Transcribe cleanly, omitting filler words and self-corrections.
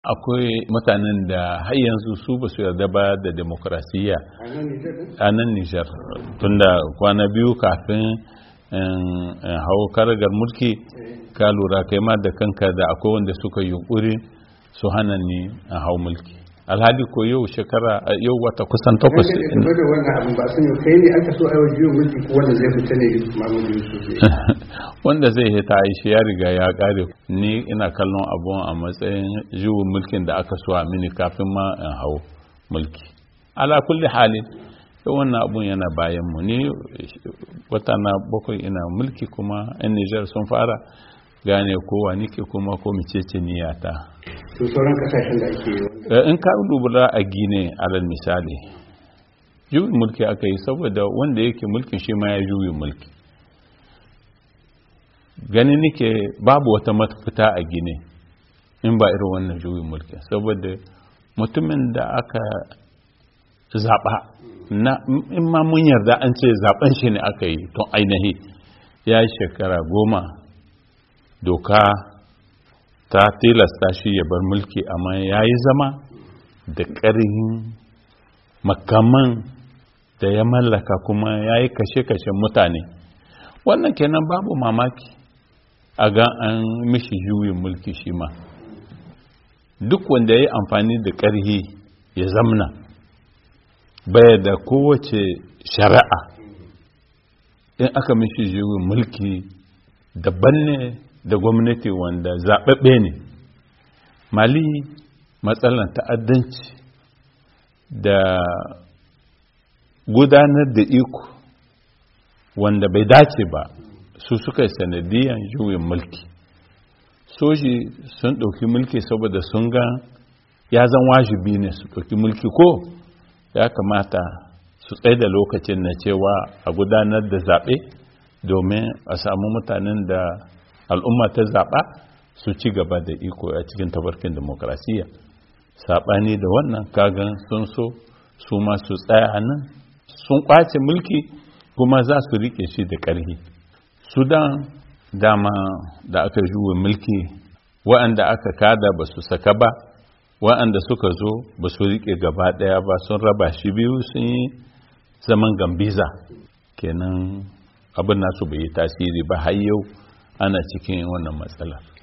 Akwai mutanen da har yanzu su ba su yarda ba da demokrasiyya a nan Nijar, tunda kwana biyu kafin hau karagar mulki ka lura kai ma da kanka da akwai wanda suka yunkuri su hana ni a hau mulki. Alhali ko yau wata kusan 8 da wannan abin ba sun kai ne aka so aiwa juyin mulki ko wanda zai fita ne Muhammadu Yusuf wanda zai hita shi ya riga ya kare. Ni ina kallon abun a matsayin juyin mulkin da aka so a mini kafin ma in hau mulki. Ala kulli halin wannan abun yana bayan mu. Ni wata na 7 ina mulki kuma 'yan Nijar sun fara gane kowa nike kuma ko mecece niyata. To sauran kasashen da ake yi in ka lura a Gine alal misali juyin mulki aka yi saboda wanda yake mulkin shi ma ya juyin mulki. Gani nike babu wata mafita a Gine in ba irin wannan juyin mulki, saboda mutumin da aka zaba in ma mun yarda an ce zaben shi ne aka yi to ainihi ya yi shekara 10 doka ta tilasta shi ya bar mulki, amma ya yi zama da ƙarhin makaman da ya mallaka kuma ya yi kashe-kashen mutane. Wannan kenan babu mamaki a ga an mishi juyin mulki shi ma. Duk wanda ya yi amfani da ƙarhi ya zamna baya da kowace shari'a, in aka mishi juyin mulki daban ne da gwamnati wanda zaɓaɓɓe ne. Mali matsalar ta'addanci da gudanar da iko wanda bai dace ba su suka yi sanadiyan juyin mulki. Soji sun ɗauki mulki saboda sun ga ya zan wajibi ne su ɗauki mulki, ko ya kamata su tsaye da lokacin na cewa a gudanar da zaɓe domin a samu mutanen da al'umma ta zaɓa su ci gaba da iko a cikin tabarkin demokrasiyya. Saɓani da wannan kagan sun so su ma su tsaya nan, sun ƙwace mulki kuma za su riƙe shi da ƙarfi. Sudan dama da aka juwa mulki, waɗanda aka kada ba su saka ba, waɗanda suka zo ba su riƙe gaba ɗaya ba, sun raba shi biyu, sun yi zaman gambiza. Kenan abin nasu bai yi tasiri ba, har yau ana cikin wannan matsala.